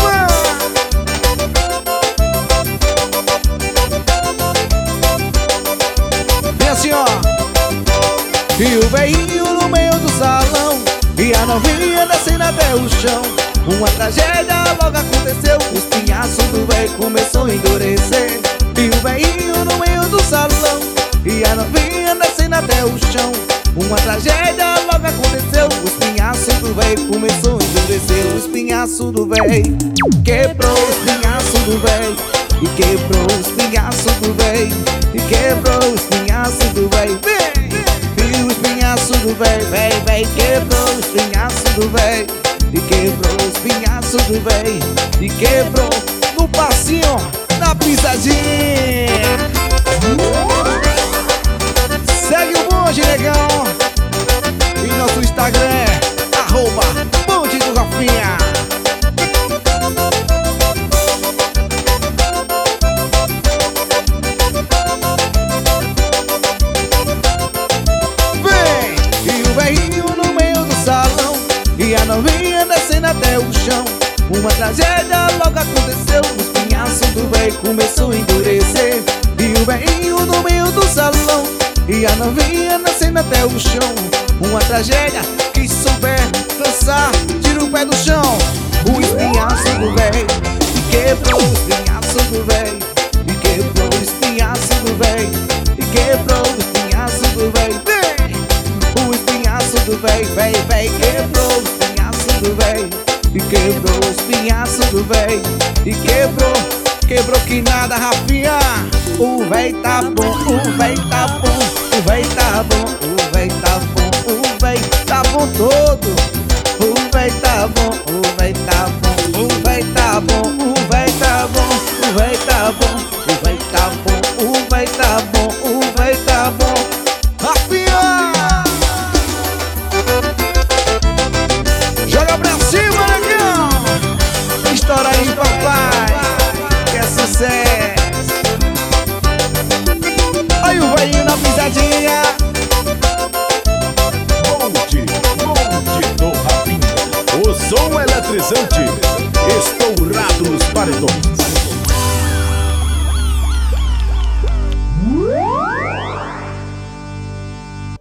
Vem assim, ó. E o veinho no meio do salão, e a novinha descendo até o chão. Uma tragédia logo aconteceu, o espinhaço do véio começou a endurecer. E o veinho no meio do salão, e a novinha descendo até o chão. Uma tragédia logo aconteceu, o espinhaço do véio começou a endurecer. O espinhaço do véio quebrou, o espinhaço do véio, e quebrou o espinhaço do véio, e quebrou o espinhaço do véio. E o espinhaço do véio, véio, quebrou o espinhaço do véio, e quebrou o espinhaço do véio, e quebrou no passinho, na pisadinha. Segue o bonde, negão. E nosso Instagram é @bonde do Rafinha. Vem! E o velhinho no meio do salão, e a novinha descendo até o chão. Uma tragédia logo aconteceu, o espinhaço do véio começou a endurecer. E o velhinho no meio do salão, e a novinha descendo até o chão. Uma tragédia, que souber dançar, tira o pé do chão. O espinhaço do véio, e quebrou o espinhaço do véio, e quebrou o espinhaço do véio, e quebrou o espinhaço do véio. O espinhaço do véio, véio, quebrou o espinhaço do véio, e quebrou o espinhaço do véio, e quebrou que nada, Rafinha. O véi tá bom, o véi tá bom, o véi tá bom, o véi tá bom, o véi tá bom todo. O véi tá